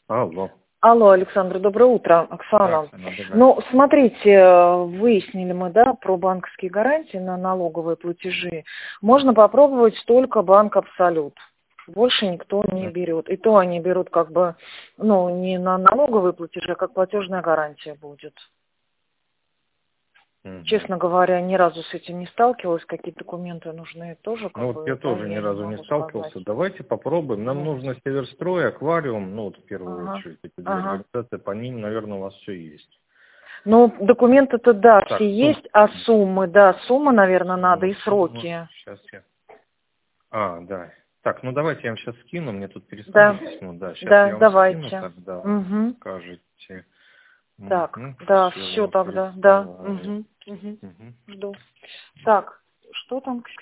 Алло. Алло, Александр, доброе утро. Оксана. Ну, смотрите, выяснили мы, да, про банковские гарантии на налоговые платежи. Можно попробовать только банк Абсолют. Больше никто не берет. И то они берут как бы, ну, не на налоговые платежи, а как платежная гарантия будет. Честно говоря, ни разу с этим не сталкивалась. Какие документы нужны тоже? Ну вот я тоже ни разу не сталкивался. Сказать. Давайте попробуем. Нам нужно Северстрой, Аквариум, ну вот в первую очередь эти две организации, по ним, наверное, у вас все есть. Ну, документы-то, да, Так, все есть, а суммы, да, сумма, наверное, надо и сроки. Сейчас я... да. Так, ну давайте я вам сейчас скину, мне тут переслали письмо. Да, сейчас я вам давайте. скину, тогда скажете. Так, да, все тогда, да. Жду. Так, что там?